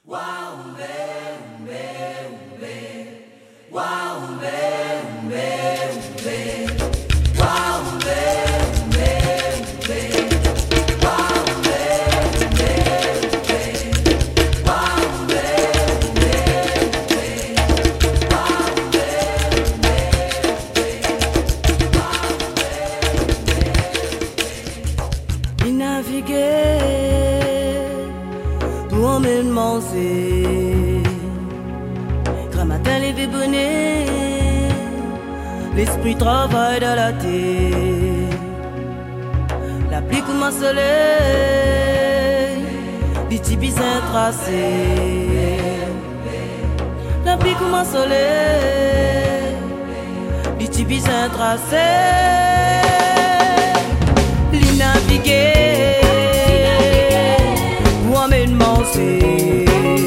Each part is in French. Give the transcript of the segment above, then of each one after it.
Grand matin, levé bonnet, l'esprit travaille dans la terre. La pluie comme un soleil, les tipis tracé. La pluie comme un soleil, les tipis tracé. Les naviguer, moi-même manger.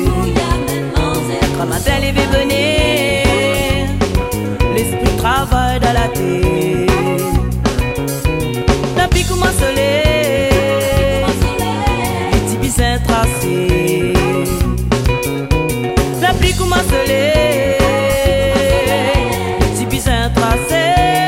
Quand matin levé venir, l'esprit travaille dans la terre. La pluie comme un soleil, les tipis tracé. La pluie comme un soleil, les tipis tracé.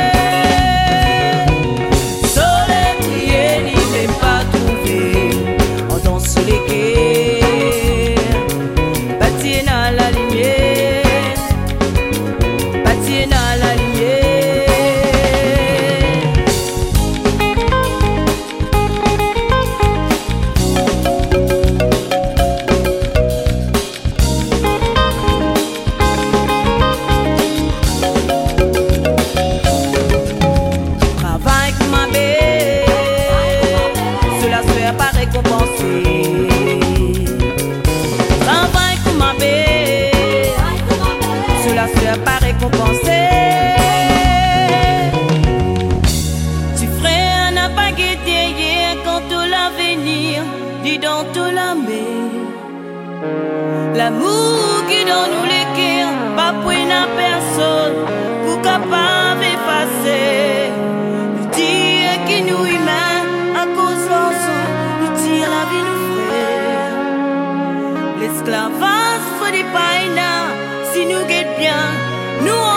Soleil prié, il n'est pas trouvé. On danse sur les quais, bâti dans la lumière, bâti dans la lumière. Travail comme ma belle, cela se fait pas récompenser. Travail comme ma belle, cela se fait pas récompenser. Tu ferais n'a pas guetté hier quand tout l'avenir dit dans tout la mer. L'amour qui dans nous les cœurs, pas pour une personne pour capable effacer. Le dire qui nous humains à cause l'ensemble, le dire la vie nous frères. L'esclavage faut des païnas, si nous guette bien, nous